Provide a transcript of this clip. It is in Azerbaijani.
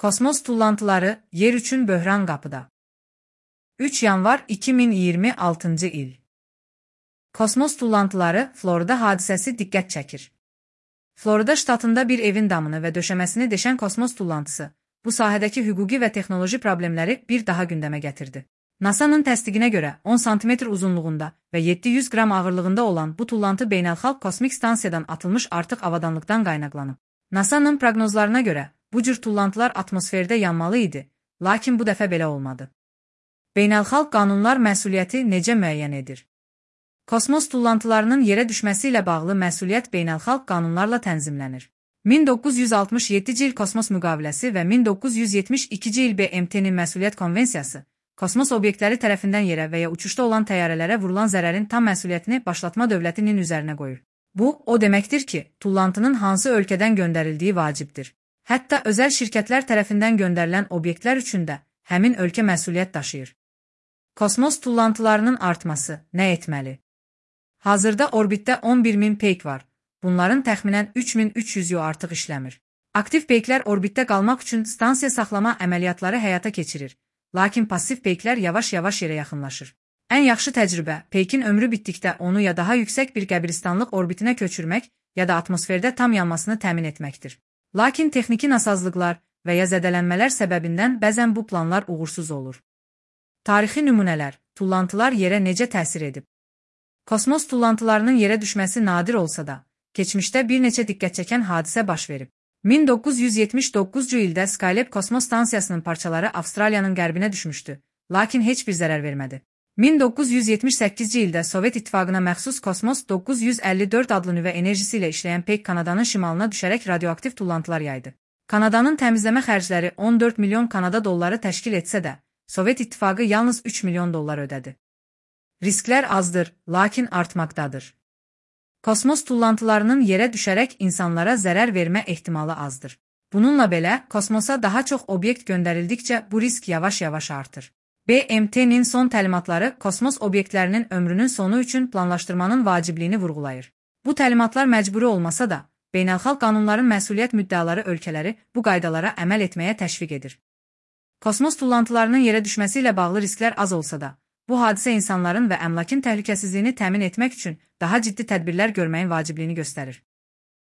Kosmos tullantıları yer üçün böhran qapıda. 3 yanvar 2026 il. Kosmos tullantıları Florida hadisəsi diqqət çəkir. Florida ştatında bir evin damını və döşəməsini deşən kosmos tullantısı bu sahədəki hüquqi və texnoloji problemləri bir daha gündəmə gətirdi. NASA-nın təsdiqinə görə 10 sm uzunluğunda və 700 qram ağırlığında olan bu tullantı beynəlxalq kosmik stansiyadan atılmış artıq avadanlıqdan qaynaqlanıb. NASA-nın proqnozlarına görə bu cür tullantılar atmosferdə yanmalı idi, lakin bu dəfə belə olmadı. Beynəlxalq qanunlar məsuliyyəti necə müəyyən edir? Kosmos tullantılarının yerə düşməsi ilə bağlı məsuliyyət beynəlxalq qanunlarla tənzimlənir. 1967-ci il Kosmos müqaviləsi və 1972-ci il BMT-nin Məsuliyyət Konvensiyası kosmos obyektləri tərəfindən yerə və ya uçuşda olan təyyarələrə vurulan zərərin tam məsuliyyətini başlatma dövlətinin üzərinə qoyur. Bu, o deməkdir ki, tullantının hansı ölkədən göndərildiyi vacibdir. Hətta özəl şirkətlər tərəfindən göndərilən obyektlər üçün də həmin ölkə məsuliyyət daşıyır. Kosmos tullantılarının artması nə etməli? Hazırda orbitdə 11.000 peyk var. Bunların təxminən 3.300-ü artıq işləmir. Aktiv peyklər orbitdə qalmaq üçün stansiya saxlama əməliyyatları həyata keçirir. Lakin passiv peyklər yavaş-yavaş yerə yaxınlaşır. Ən yaxşı təcrübə, peykin ömrü bitdikdə onu ya daha yüksək bir qəbristanlıq orbitinə köçürmək, ya da atmosferdə tam yanmasını təmin etməkdir. Lakin texniki nasazlıqlar və ya zədələnmələr səbəbindən bəzən bu planlar uğursuz olur. Tarixi nümunələr, tullantılar yerə necə təsir edib? Kosmos tullantılarının yerə düşməsi nadir olsa da, keçmişdə bir neçə diqqət çəkən hadisə baş verib. 1979-cu ildə Skylab kosmos stansiyasının parçaları Avstraliyanın qərbinə düşmüşdü, lakin heç bir zərər vermədi. 1978-ci ildə Sovet İttifaqına məxsus Kosmos 954 adlı nüvə enerjisi ilə işləyən peyk Kanadanın şimalına düşərək radioaktiv tullantılar yaydı. Kanadanın təmizləmə xərcləri 14 milyon Kanada dolları təşkil etsə də, Sovet İttifaqı yalnız 3 milyon dollar ödədi. Risklər azdır, lakin artmaqdadır. Kosmos tullantılarının yerə düşərək insanlara zərər vermə ehtimalı azdır. Bununla belə, kosmosa daha çox obyekt göndərildikcə bu risk yavaş-yavaş artır. BMT-nin son təlimatları kosmos obyektlərinin ömrünün sonu üçün planlaşdırmanın vacibliyini vurğulayır. Bu təlimatlar məcburi olmasa da, beynəlxalq qanunların məsuliyyət müddəaları ölkələri bu qaydalara əməl etməyə təşviq edir. Kosmos tullantılarının yerə düşməsi ilə bağlı risklər az olsa da, bu hadisə insanların və əmlakın təhlükəsizliyini təmin etmək üçün daha ciddi tədbirlər görməyin vacibliyini göstərir.